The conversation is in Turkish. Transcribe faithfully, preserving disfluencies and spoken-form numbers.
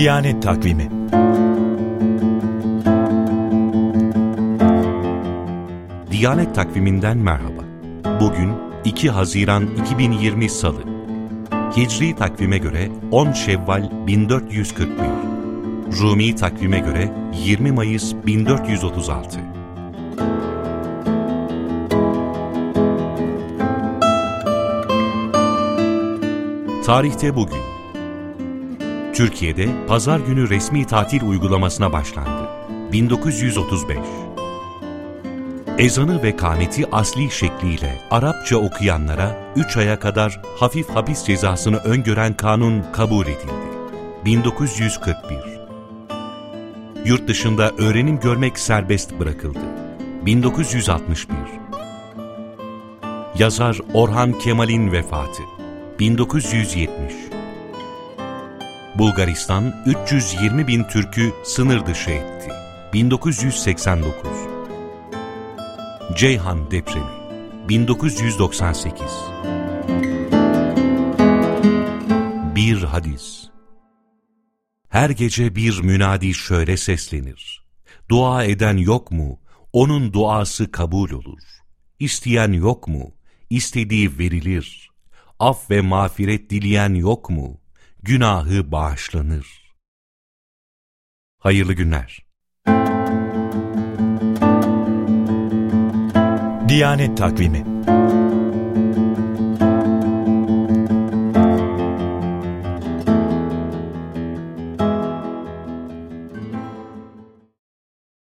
Diyanet Takvimi. Diyanet Takviminden merhaba. Bugün iki Haziran iki bin yirmi Salı. Hicri takvime göre on Şevval bin dört yüz kırk bir. Rumi takvime göre yirmi Mayıs bin dört yüz otuz altı. Tarihte bugün. Türkiye'de pazar günü resmi tatil uygulamasına başlandı. bin dokuz yüz otuz beş. Ezanı ve kâmeti asli şekliyle Arapça okuyanlara üç aya kadar hafif hapis cezasını öngören kanun kabul edildi. bin dokuz yüz kırk bir. Yurt dışında öğrenim görmek serbest bırakıldı. bin dokuz yüz altmış bir. Yazar Orhan Kemal'in vefatı. bin dokuz yüz yetmiş. Bulgaristan üç yüz yirmi bin Türk'ü sınır dışı etti. bin dokuz yüz seksen dokuz. Ceyhan depremi. bin dokuz yüz doksan sekiz. Bir hadis. Her gece bir münadi şöyle seslenir: dua eden yok mu? Onun duası kabul olur. İsteyen yok mu? İstediği verilir. Af ve mağfiret dileyen yok mu? Günahı bağışlanır. Hayırlı günler. Diyanet Takvimi.